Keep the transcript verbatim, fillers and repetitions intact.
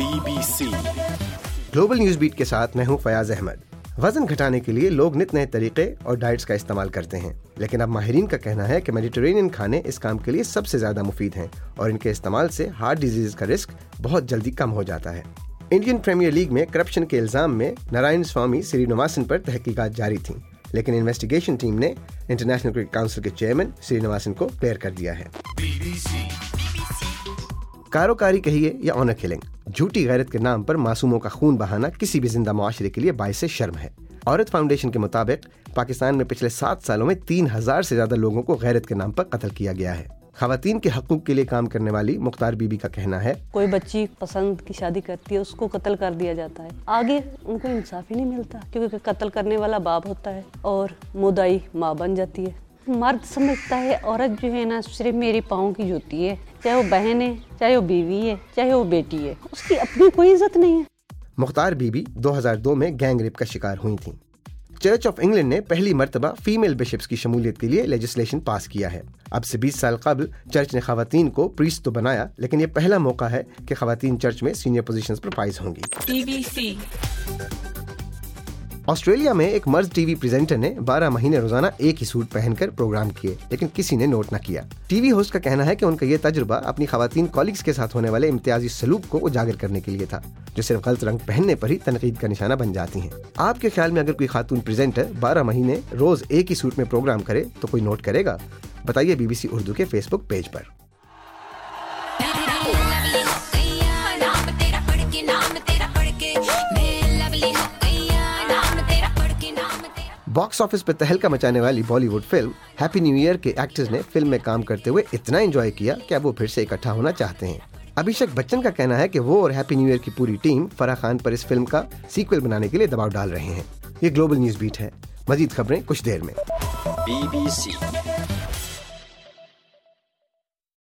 Be B C global news beat کے ساتھ میں ہوں فیاض احمد۔ وزن گھٹانے کے لیے لوگ نت نئے طریقے اور ڈائٹس کا استعمال کرتے ہیں، لیکن اب ماہرین کا کہنا ہے کہ میڈیٹرینین کھانے اس کام کے لیے سب سے زیادہ مفید ہیں اور ان کے استعمال سے ہارٹ ڈیزیز کا رسک بہت جلدی کم ہو جاتا ہے۔ انڈین پریمیئر لیگ میں کرپشن کے الزام میں نارائن سوامی سرینواسن پر تحقیقات جاری تھیں، لیکن انویسٹیگیشن ٹیم نے انٹرنیشنل کرکٹ کونسل کے چیئرمین سرینواسن کو کلیئر کر دیا ہے۔ کاروکاری کہیے یا آنر کلنگ، جھوٹی غیرت کے نام پر معصوموں کا خون بہانا کسی بھی زندہ معاشرے کے لیے باعث شرم ہے۔ عورت فاؤنڈیشن کے مطابق پاکستان میں پچھلے سات سالوں میں تین ہزار سے زیادہ لوگوں کو غیرت کے نام پر قتل کیا گیا ہے۔ خواتین کے حقوق کے لیے کام کرنے والی مختار بی بی کا کہنا ہے، کوئی بچی پسند کی شادی کرتی ہے، اس کو قتل کر دیا جاتا ہے، آگے ان کو انصاف ہی نہیں ملتا، کیونکہ قتل کرنے والا باپ ہوتا ہے اور مدعی ماں بن جاتی ہے۔ مرد سمجھتا ہے عورت جو ہے نا صرف میری پاؤں کی جوتی ہے، چاہے وہ بہن ہے، چاہے وہ بیوی ہے، چاہے وہ بیٹی ہے، اس کی اپنی کوئی عزت نہیں ہے۔ مختار بی بی دو ہزار دو میں گینگ ریپ کا شکار ہوئی تھیں۔ چرچ آف انگلینڈ نے پہلی مرتبہ فیمیل بشپس کی شمولیت کے لیے لیجسلیشن پاس کیا ہے۔ اب سے بیس سال قبل چرچ نے خواتین کو پریسٹ تو بنایا، لیکن یہ پہلا موقع ہے کہ خواتین چرچ میں سینئر پوزیشنز پر فائز ہوں گی۔ بی بی سی آسٹریلیا میں ایک مرد ٹی وی پریزنٹر نے بارہ مہینے روزانہ ایک ہی سوٹ پہن کر پروگرام کیے، لیکن کسی نے نوٹ نہ کیا۔ ٹی وی ہوسٹ کا کہنا ہے کہ ان کا یہ تجربہ اپنی خواتین کالیگز کے ساتھ ہونے والے امتیازی سلوک کو اجاگر کرنے کے لیے تھا، جو صرف غلط رنگ پہننے پر ہی تنقید کا نشانہ بن جاتی ہیں۔ آپ کے خیال میں اگر کوئی خاتون پریزنٹر بارہ مہینے روز ایک ہی سوٹ میں پروگرام کرے تو کوئی نوٹ کرے گا؟ بتائیے بی بی سی اردو کے فیس بک پیج پر۔ باکس آفس پر تہلکہ مچانے والی Bollywood film Happy New Year کے ایکٹرز نے فلم میں کام کرتے ہوئے اتنا انجوائے کیا کہ اب وہ پھر سے اکٹھا ہونا چاہتے ہیں۔ ابھیشیک بچن کا کہنا ہے کہ وہ اور ہیپی نیو ایئر کی پوری ٹیم فرح خان پر اس فلم کا سیکوئل بنانے کے لیے دباؤ ڈال رہے ہیں۔ یہ گلوبل نیوز بیٹ ہے، مزید خبریں کچھ دیر میں۔ Be B C